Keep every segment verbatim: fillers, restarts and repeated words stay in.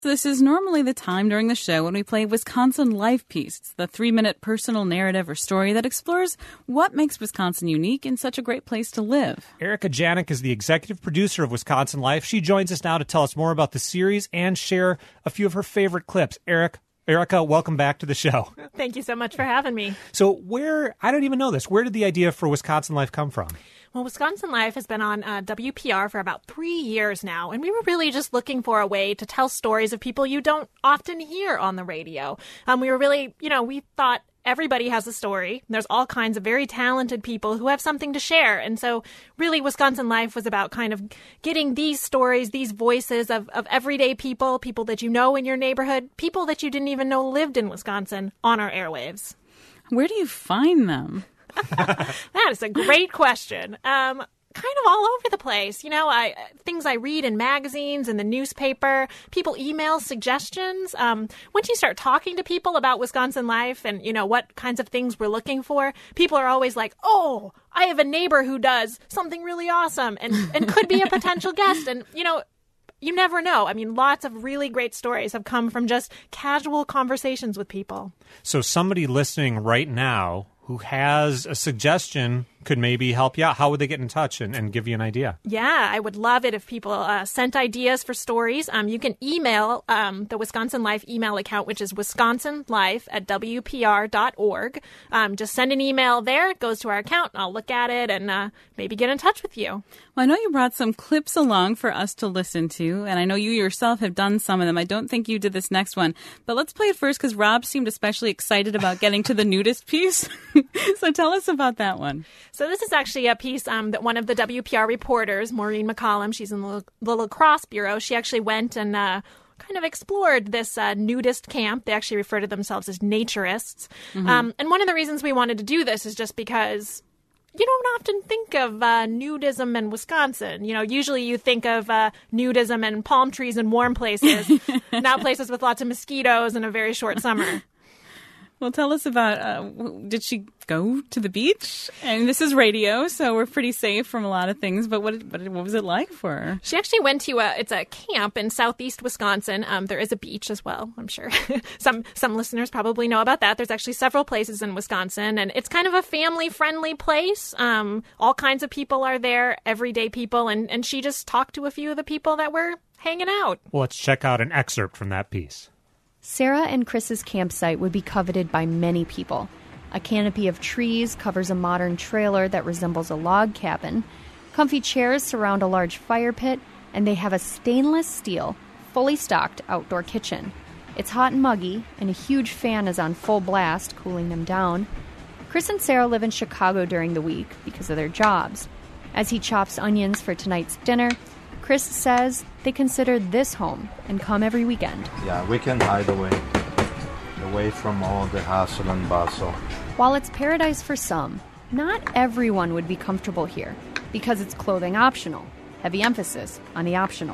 This is normally the time during the show when we play Wisconsin Life Piece. It's the three-minute personal narrative or story that explores what makes Wisconsin unique and such a great place to live. Erica Janik is the executive producer of Wisconsin Life. She joins us now to tell us more about the series and share a few of her favorite clips. Eric, Erica, welcome back to the show. Thank you so much for having me. So where, I don't even know this, where did the idea for Wisconsin Life come from? Well, Wisconsin Life has been on uh, W P R for about three years now, and we were really just looking for a way to tell stories of people you don't often hear on the radio. Um, we were really, you know, we thought everybody has a story. There's all kinds of very talented people who have something to share. And so really Wisconsin Life was about kind of getting these stories, these voices of, of everyday people, people that you know in your neighborhood, people that you didn't even know lived in Wisconsin on our airwaves. Where do you find them? That is a great question. Um, kind of all over the place. You know, I things I read in magazines and the newspaper. People email suggestions. Um, once you start talking to people about Wisconsin Life and, you know, what kinds of things we're looking for, people are always like, oh, I have a neighbor who does something really awesome and, and could be a potential guest. And, you know, you never know. I mean, lots of really great stories have come from just casual conversations with people. So somebody listening right now who has a suggestion could maybe help you out. How would they get in touch and, and give you an idea? Yeah, I would love it if people uh, sent ideas for stories. Um, you can email um, the Wisconsin Life email account, which is wisconsinlife at w p r dot org. Um, just send an email there. It goes to our account, and I'll look at it and uh, maybe get in touch with you. Well, I know you brought some clips along for us to listen to, and I know you yourself have done some of them. I don't think you did this next one, but let's play it first because Rob seemed especially excited about getting to the nudist piece. So tell us about that one. So this is actually a piece um, that one of the W P R reporters, Maureen McCollum, she's in the, the lacrosse bureau, she actually went and uh, kind of explored this uh, nudist camp. They actually refer to themselves as naturists. Mm-hmm. Um, and one of the reasons we wanted to do this is just because you don't often think of uh, nudism in Wisconsin. You know, usually you think of uh, nudism and palm trees and warm places, not places with lots of mosquitoes and a very short summer. Well, tell us about, uh, did she go to the beach? And this is radio, so we're pretty safe from a lot of things, but what what, what was it like for her? She actually went to a, it's a camp in southeast Wisconsin. Um, there is a beach as well, I'm sure. some some listeners probably know about that. There's actually several places in Wisconsin, and it's kind of a family-friendly place. Um, all kinds of people are there, everyday people, and, and she just talked to a few of the people that were hanging out. Well, let's check out an excerpt from that piece. Sarah and Chris's campsite would be coveted by many people. A canopy of trees covers a modern trailer that resembles a log cabin. Comfy chairs surround a large fire pit, and they have a stainless steel, fully stocked outdoor kitchen. It's hot and muggy, and a huge fan is on full blast, cooling them down. Chris and Sarah live in Chicago during the week because of their jobs. As he chops onions for tonight's dinner, Chris says they consider this home and come every weekend. Yeah, we can hide away, away from all the hustle and bustle. While it's paradise for some, not everyone would be comfortable here because it's clothing optional. Heavy emphasis on the optional.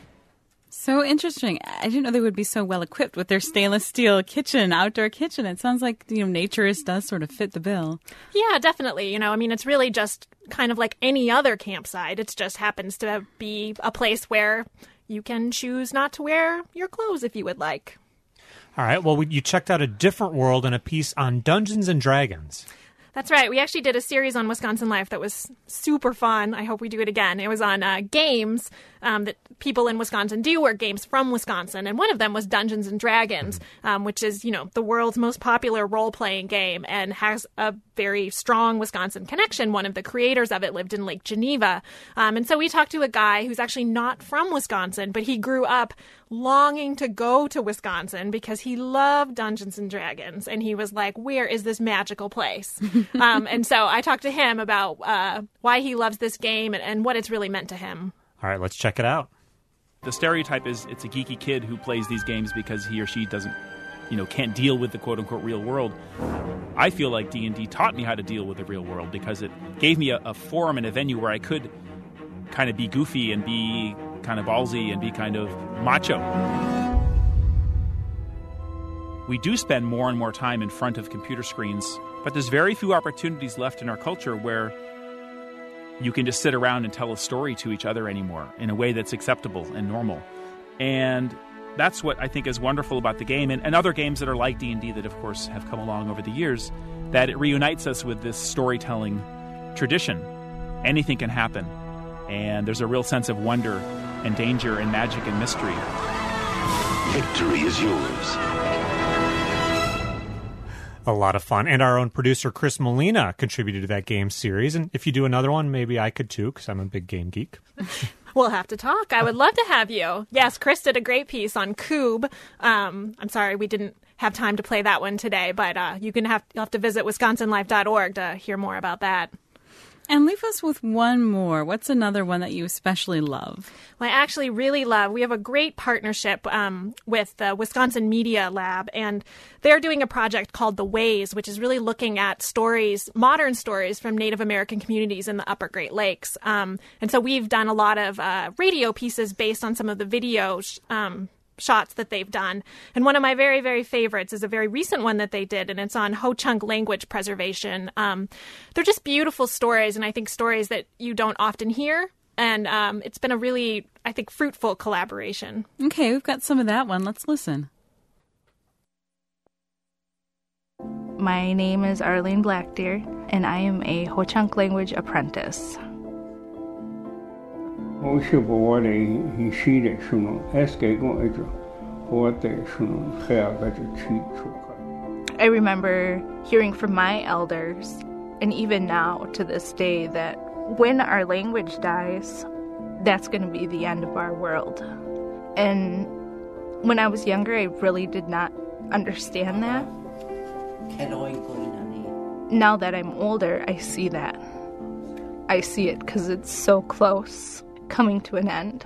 So interesting. I didn't know they would be so well equipped with their stainless steel kitchen, outdoor kitchen. It sounds like, you know, naturist does sort of fit the bill. Yeah, definitely. You know, I mean, it's really just kind of like any other campsite. It just happens to be a place where you can choose not to wear your clothes if you would like. All right. Well, we, you checked out a different world in a piece on Dungeons and Dragons. That's right. We actually did a series on Wisconsin Life that was super fun. I hope we do it again. It was on uh, games um, that people in Wisconsin do, or games from Wisconsin. And one of them was Dungeons and Dragons, um, which is, you know, the world's most popular role-playing game and has a very strong Wisconsin connection. One of the creators of it lived in Lake Geneva. Um, and so we talked to a guy who's actually not from Wisconsin, but he grew up longing to go to Wisconsin because he loved Dungeons and Dragons. And he was like, where is this magical place? um, and so I talked to him about uh, why he loves this game and, and what it's really meant to him. All right, let's check it out. The stereotype is it's a geeky kid who plays these games because he or she doesn't, you know, can't deal with the quote-unquote real world. I feel like D and D taught me how to deal with the real world because it gave me a, a forum and a venue where I could kind of be goofy and be kind of ballsy and be kind of macho. We do spend more and more time in front of computer screens, but there's very few opportunities left in our culture where you can just sit around and tell a story to each other anymore in a way that's acceptable and normal. And that's what I think is wonderful about the game, and, and other games that are like D and D that, of course, have come along over the years, that it reunites us with this storytelling tradition. Anything can happen, and there's a real sense of wonder and danger and magic and mystery. Victory is yours. A lot of fun. And our own producer, Chris Molina, contributed to that game series. And if you do another one, maybe I could too, because I'm a big game geek. We'll have to talk. I would love to have you. Yes, Chris did a great piece on Coob. Um, I'm sorry we didn't have time to play that one today, but uh, you can have, you'll have to visit wisconsin life dot org to hear more about that. And leave us with one more. What's another one that you especially love? Well, I actually really love, we have a great partnership um, with the Wisconsin Media Lab, and they're doing a project called The Ways, which is really looking at stories, modern stories from Native American communities in the Upper Great Lakes. Um, and so we've done a lot of uh, radio pieces based on some of the video sh- um shots that they've done. And one of my very, very favorites is a very recent one that they did, and it's on Ho-Chunk language preservation. Um, they're just beautiful stories, and I think stories that you don't often hear. And um, it's been a really, I think, fruitful collaboration. Okay, we've got some of that one. Let's listen. My name is Arlene Blackdeer, and I am a Ho-Chunk language apprentice. I remember hearing from my elders, and even now to this day, that when our language dies, that's going to be the end of our world. And when I was younger, I really did not understand that. Now that I'm older, I see that. I see it because it's so close, coming to an end.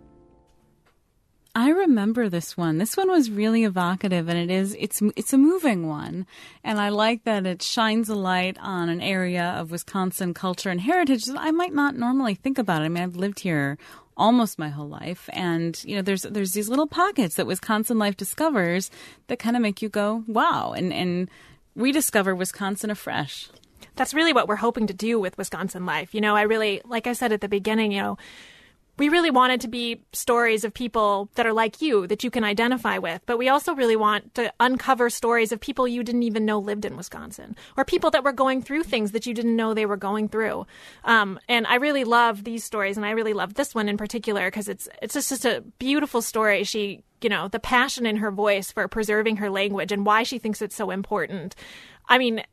I remember this one. This one was really evocative, and it is it's it's a moving one. And I like that it shines a light on an area of Wisconsin culture and heritage that I might not normally think about. I mean, I've lived here almost my whole life, and you know, there's there's these little pockets that Wisconsin Life discovers that kind of make you go, wow, and and rediscover Wisconsin afresh. That's really what we're hoping to do with Wisconsin Life. You know, I really, like I said at the beginning, you know, we really wanted to be stories of people that are like you, that you can identify with. But we also really want to uncover stories of people you didn't even know lived in Wisconsin, or people that were going through things that you didn't know they were going through. Um, and I really love these stories, and I really love this one in particular because it's it's just, just a beautiful story. She, you know, the passion in her voice for preserving her language and why she thinks it's so important. I mean,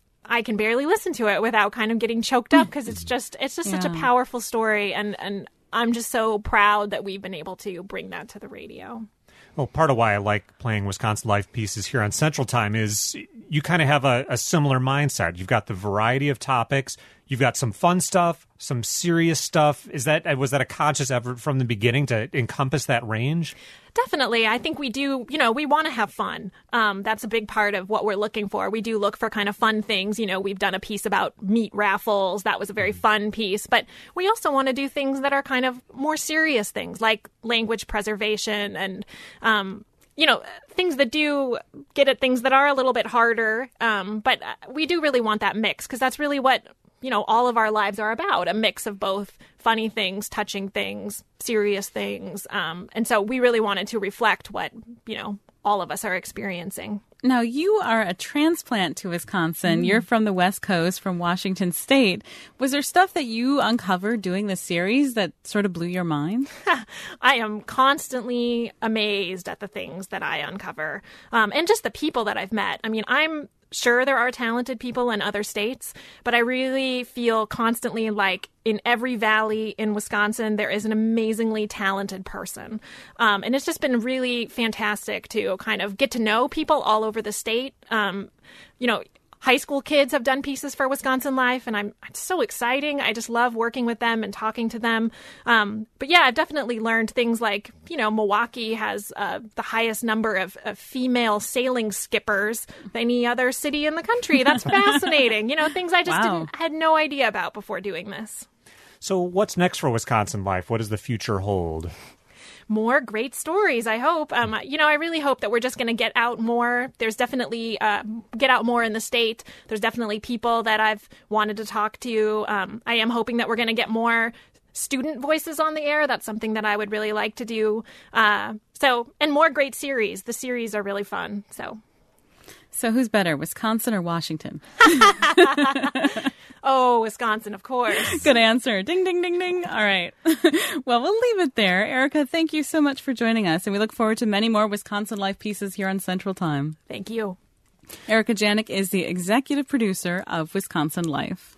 I can barely listen to it without kind of getting choked up because it's just it's just yeah. such a powerful story, and and I'm just so proud that we've been able to bring that to the radio. Well, part of why I like playing Wisconsin Life pieces here on Central Time is you kind of have a, a similar mindset. You've got the variety of topics. You've got some fun stuff, some serious stuff. Is that was that a conscious effort from the beginning to encompass that range? Definitely. I think we do, you know, we want to have fun. Um, that's a big part of what we're looking for. We do look for kind of fun things. You know, we've done a piece about meat raffles. That was a very fun piece. But we also want to do things that are kind of more serious things, like language preservation and, um, you know, things that do get at things that are a little bit harder. Um, but we do really want that mix because that's really what, you know, all of our lives are about, a mix of both funny things, touching things, serious things. Um, and so we really wanted to reflect what, you know, all of us are experiencing. Now, you are a transplant to Wisconsin. Mm. You're from the West Coast, from Washington State. Was there stuff that you uncovered doing this series that sort of blew your mind? I am constantly amazed at the things that I uncover, um, and just the people that I've met. I mean, I'm sure there are talented people in other states, but I really feel constantly like in every valley in Wisconsin, there is an amazingly talented person. Um, and it's just been really fantastic to kind of get to know people all over the state. Um, you know, high school kids have done pieces for Wisconsin Life, and I'm it's so exciting. I just love working with them and talking to them. Um, but yeah, I've definitely learned things like, you know, Milwaukee has uh, the highest number of, of female sailing skippers of any other city in the country. That's fascinating. You know, things I just wow. didn't had no idea about before doing this. So what's next for Wisconsin Life? What does the future hold? More great stories, I hope. Um, you know, I really hope that we're just going to get out more. There's definitely uh, get out more in the state. There's definitely people that I've wanted to talk to. Um, I am hoping that we're going to get more student voices on the air. That's something that I would really like to do. Uh, so, and more great series. The series are really fun. So, so who's better, Wisconsin or Washington? Oh, Wisconsin, of course. Good answer. Ding, ding, ding, ding. All right. Well, we'll leave it there. Erica, thank you so much for joining us, and we look forward to many more Wisconsin Life pieces here on Central Time. Thank you. Erica Janik is the executive producer of Wisconsin Life.